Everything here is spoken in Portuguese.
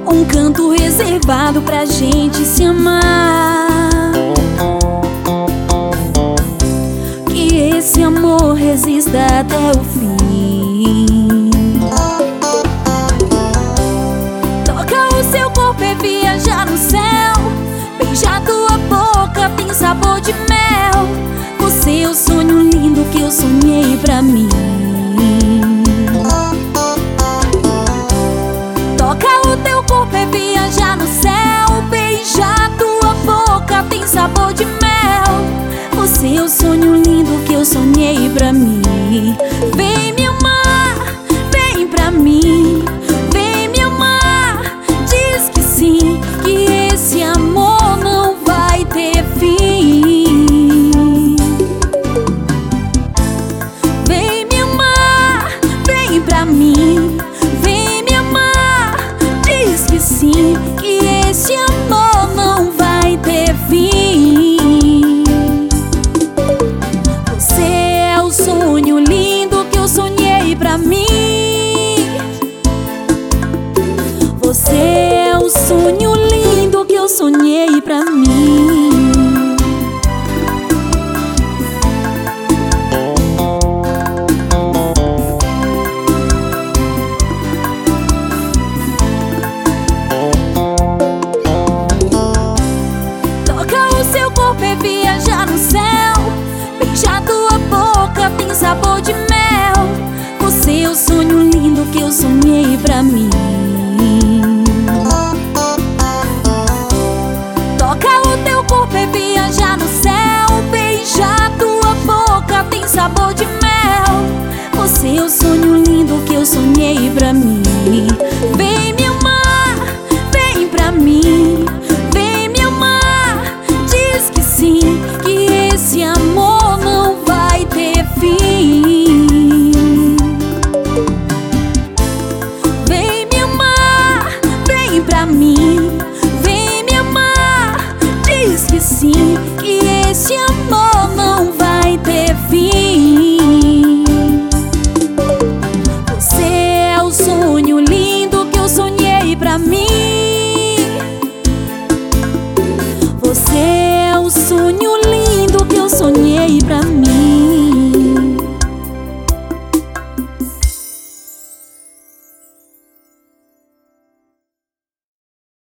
um canto reservado pra gente se amar. Que esse amor resista até o fim. Toca o seu corpo e viajar no céu. Beijar tua boca tem sabor de mel. Você é o sonho lindo que eu sonhei pra mim. Toca o teu corpo e viajar no céu. Beijar tua boca tem sabor de mel. Você é o sonho lindo que eu sonhei pra mim. Vem me amar, vem pra mim. Vem me amar, diz que sim, que esse amor não vai ter fim. Vem me amar, vem pra mim. Vem me amar, diz que sim, que esse amor não vai ter fim. Você é o sonho lindo que eu sonhei pra mim. Você é o sonho lindo que eu sonhei pra mim. Toca o seu corpo e viajar no céu. Beijar tua boca tem sabor de mel. Você é o sonho lindo que eu sonhei pra mim. Toca o teu corpo e viajar no céu. Beijar tua boca tem sabor de mel. Você é o sonho lindo que eu sonhei pra mim. Vem me amar, vem pra mim. Vem me amar, diz que sim, que esse amor não vai ter fim. Vem me amar, vem pra mim. Vem me amar, diz que sim, que esse amor não vai ter fim. Você é o sonho lindo que eu sonhei pra mim. Você é o sonho